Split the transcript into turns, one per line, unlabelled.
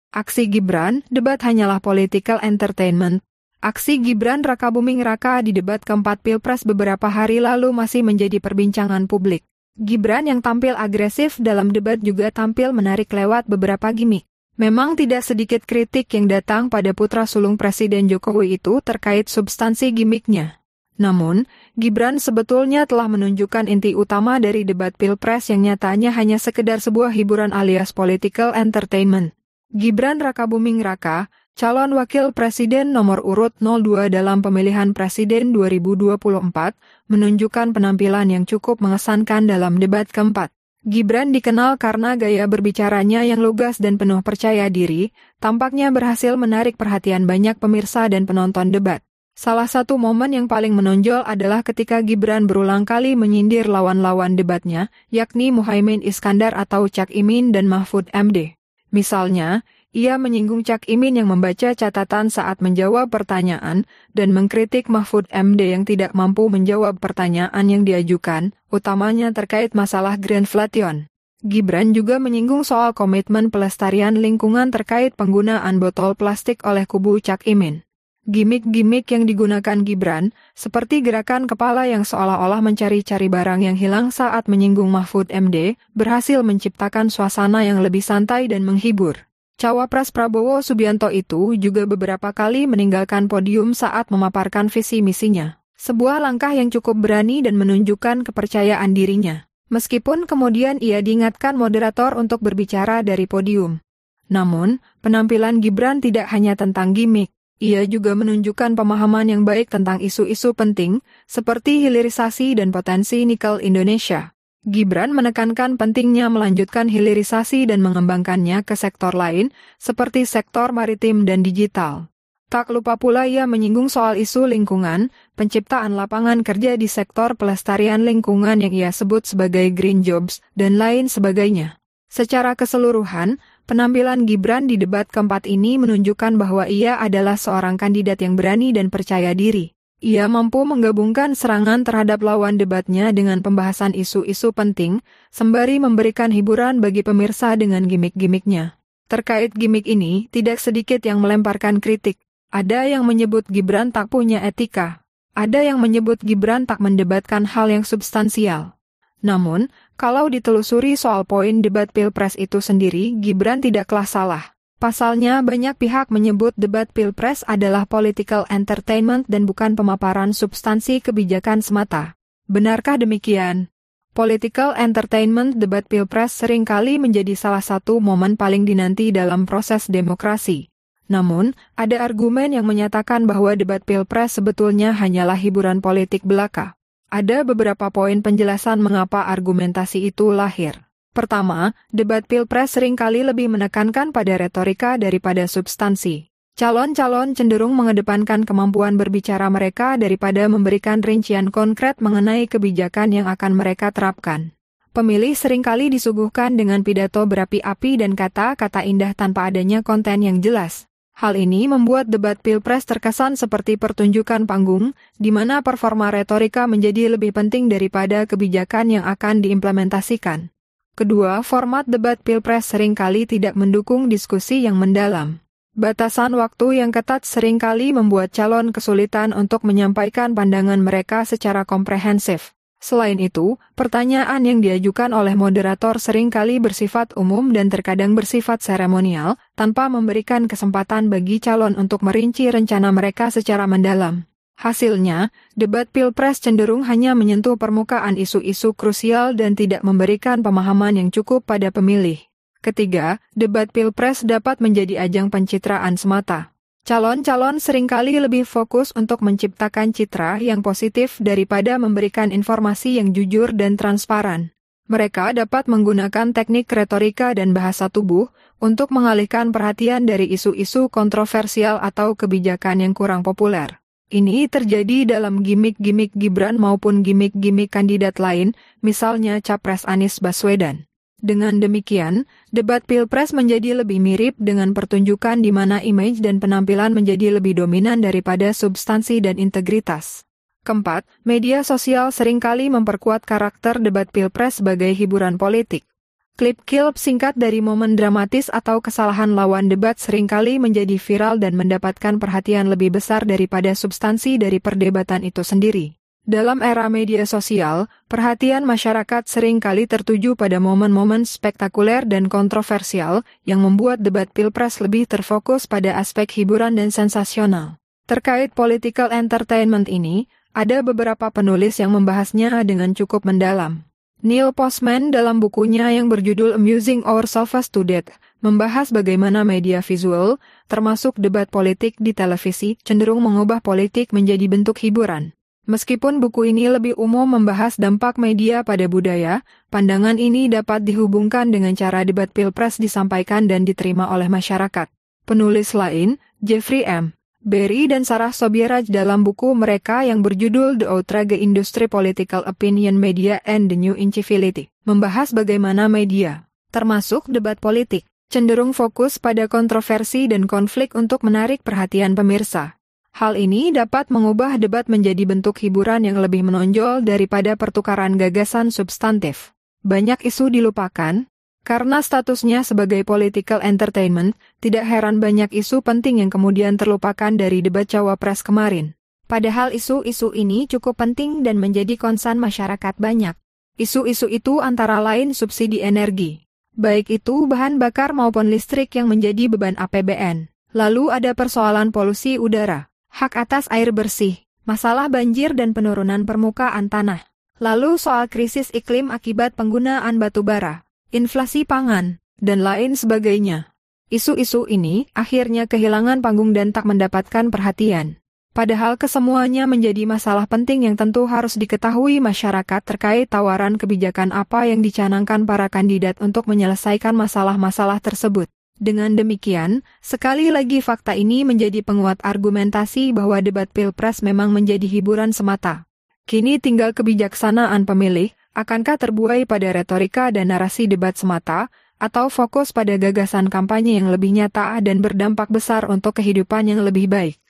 Aksi Gibran, debat hanyalah political entertainment. Aksi Gibran Rakabuming Raka di debat keempat Pilpres beberapa hari lalu masih menjadi perbincangan publik. Gibran yang tampil agresif dalam debat juga tampil menarik lewat beberapa gimmick. Memang tidak sedikit kritik yang datang pada putra sulung Presiden Jokowi itu terkait substansi gimmicknya. Namun, Gibran sebetulnya telah menunjukkan inti utama dari debat Pilpres yang nyatanya hanya sekedar sebuah hiburan alias political entertainment. Gibran Rakabuming Raka, calon wakil presiden nomor urut 02 dalam pemilihan presiden 2024, menunjukkan penampilan yang cukup mengesankan dalam debat keempat. Gibran dikenal karena gaya berbicaranya yang lugas dan penuh percaya diri, tampaknya berhasil menarik perhatian banyak pemirsa dan penonton debat. Salah satu momen yang paling menonjol adalah ketika Gibran berulang kali menyindir lawan-lawan debatnya, yakni Muhaimin Iskandar atau Cak Imin dan Mahfud MD. Misalnya, ia menyinggung Cak Imin yang membaca catatan saat menjawab pertanyaan dan mengkritik Mahfud MD yang tidak mampu menjawab pertanyaan yang diajukan, utamanya terkait masalah Greenflation. Gibran juga menyinggung soal komitmen pelestarian lingkungan terkait penggunaan botol plastik oleh kubu Cak Imin. Gimik-gimik yang digunakan Gibran, seperti gerakan kepala yang seolah-olah mencari-cari barang yang hilang saat menyinggung Mahfud MD, berhasil menciptakan suasana yang lebih santai dan menghibur. Cawapres Prabowo Subianto itu juga beberapa kali meninggalkan podium saat memaparkan visi misinya. Sebuah langkah yang cukup berani dan menunjukkan kepercayaan dirinya. Meskipun kemudian ia diingatkan moderator untuk berbicara dari podium. Namun, penampilan Gibran tidak hanya tentang gimik. Ia juga menunjukkan pemahaman yang baik tentang isu-isu penting, seperti hilirisasi dan potensi nikel Indonesia. Gibran menekankan pentingnya melanjutkan hilirisasi dan mengembangkannya ke sektor lain, seperti sektor maritim dan digital. Tak lupa pula ia menyinggung soal isu lingkungan, penciptaan lapangan kerja di sektor pelestarian lingkungan yang ia sebut sebagai green jobs, dan lain sebagainya. Secara keseluruhan, penampilan Gibran di debat keempat ini menunjukkan bahwa ia adalah seorang kandidat yang berani dan percaya diri. Ia mampu menggabungkan serangan terhadap lawan debatnya dengan pembahasan isu-isu penting, sembari memberikan hiburan bagi pemirsa dengan gimik-gimiknya. Terkait gimik ini, tidak sedikit yang melemparkan kritik. Ada yang menyebut Gibran tak punya etika. Ada yang menyebut Gibran tak mendebatkan hal yang substansial. Namun, kalau ditelusuri soal poin debat Pilpres itu sendiri, Gibran tidaklah salah. Pasalnya, banyak pihak menyebut debat Pilpres adalah political entertainment dan bukan pemaparan substansi kebijakan semata. Benarkah demikian? Political entertainment debat Pilpres seringkali menjadi salah satu momen paling dinanti dalam proses demokrasi. Namun, ada argumen yang menyatakan bahwa debat Pilpres sebetulnya hanyalah hiburan politik belaka. Ada beberapa poin penjelasan mengapa argumentasi itu lahir. Pertama, debat Pilpres seringkali lebih menekankan pada retorika daripada substansi. Calon-calon cenderung mengedepankan kemampuan berbicara mereka daripada memberikan rincian konkret mengenai kebijakan yang akan mereka terapkan. Pemilih seringkali disuguhkan dengan pidato berapi-api dan kata-kata indah tanpa adanya konten yang jelas. Hal ini membuat debat Pilpres terkesan seperti pertunjukan panggung, di mana performa retorika menjadi lebih penting daripada kebijakan yang akan diimplementasikan. Kedua, format debat Pilpres seringkali tidak mendukung diskusi yang mendalam. Batasan waktu yang ketat seringkali membuat calon kesulitan untuk menyampaikan pandangan mereka secara komprehensif. Selain itu, pertanyaan yang diajukan oleh moderator seringkali bersifat umum dan terkadang bersifat seremonial, tanpa memberikan kesempatan bagi calon untuk merinci rencana mereka secara mendalam. Hasilnya, debat Pilpres cenderung hanya menyentuh permukaan isu-isu krusial dan tidak memberikan pemahaman yang cukup pada pemilih. Ketiga, debat Pilpres dapat menjadi ajang pencitraan semata. Calon-calon seringkali lebih fokus untuk menciptakan citra yang positif daripada memberikan informasi yang jujur dan transparan. Mereka dapat menggunakan teknik retorika dan bahasa tubuh untuk mengalihkan perhatian dari isu-isu kontroversial atau kebijakan yang kurang populer. Ini terjadi dalam gimik-gimik Gibran maupun gimik-gimik kandidat lain, misalnya Capres Anies Baswedan. Dengan demikian, debat Pilpres menjadi lebih mirip dengan pertunjukan di mana image dan penampilan menjadi lebih dominan daripada substansi dan integritas. Keempat, media sosial seringkali memperkuat karakter debat Pilpres sebagai hiburan politik. Klip-klip singkat dari momen dramatis atau kesalahan lawan debat seringkali menjadi viral dan mendapatkan perhatian lebih besar daripada substansi dari perdebatan itu sendiri. Dalam era media sosial, perhatian masyarakat seringkali tertuju pada momen-momen spektakuler dan kontroversial yang membuat debat Pilpres lebih terfokus pada aspek hiburan dan sensasional. Terkait political entertainment ini, ada beberapa penulis yang membahasnya dengan cukup mendalam. Neil Postman dalam bukunya yang berjudul Amusing Ourselves to Death, membahas bagaimana media visual, termasuk debat politik di televisi, cenderung mengubah politik menjadi bentuk hiburan. Meskipun buku ini lebih umum membahas dampak media pada budaya, pandangan ini dapat dihubungkan dengan cara debat Pilpres disampaikan dan diterima oleh masyarakat. Penulis lain, Jeffrey M. Berry dan Sarah Sobieraj dalam buku mereka yang berjudul The Outrage Industry Political Opinion Media and the New Incivility, membahas bagaimana media, termasuk debat politik, cenderung fokus pada kontroversi dan konflik untuk menarik perhatian pemirsa. Hal ini dapat mengubah debat menjadi bentuk hiburan yang lebih menonjol daripada pertukaran gagasan substantif. Banyak isu dilupakan. Karena statusnya sebagai political entertainment, tidak heran banyak isu penting yang kemudian terlupakan dari debat Cawapres kemarin. Padahal isu-isu ini cukup penting dan menjadi konsen masyarakat banyak. Isu-isu itu antara lain subsidi energi, baik itu bahan bakar maupun listrik yang menjadi beban APBN. Lalu ada persoalan polusi udara, hak atas air bersih, masalah banjir dan penurunan permukaan tanah. Lalu soal krisis iklim akibat penggunaan batu bara, inflasi pangan, dan lain sebagainya. Isu-isu ini akhirnya kehilangan panggung dan tak mendapatkan perhatian. Padahal kesemuanya menjadi masalah penting yang tentu harus diketahui masyarakat terkait tawaran kebijakan apa yang dicanangkan para kandidat untuk menyelesaikan masalah-masalah tersebut. Dengan demikian, sekali lagi fakta ini menjadi penguat argumentasi bahwa debat Pilpres memang menjadi hiburan semata. Kini tinggal kebijaksanaan pemilih, akankah terbuai pada retorika dan narasi debat semata, atau fokus pada gagasan kampanye yang lebih nyata dan berdampak besar untuk kehidupan yang lebih baik.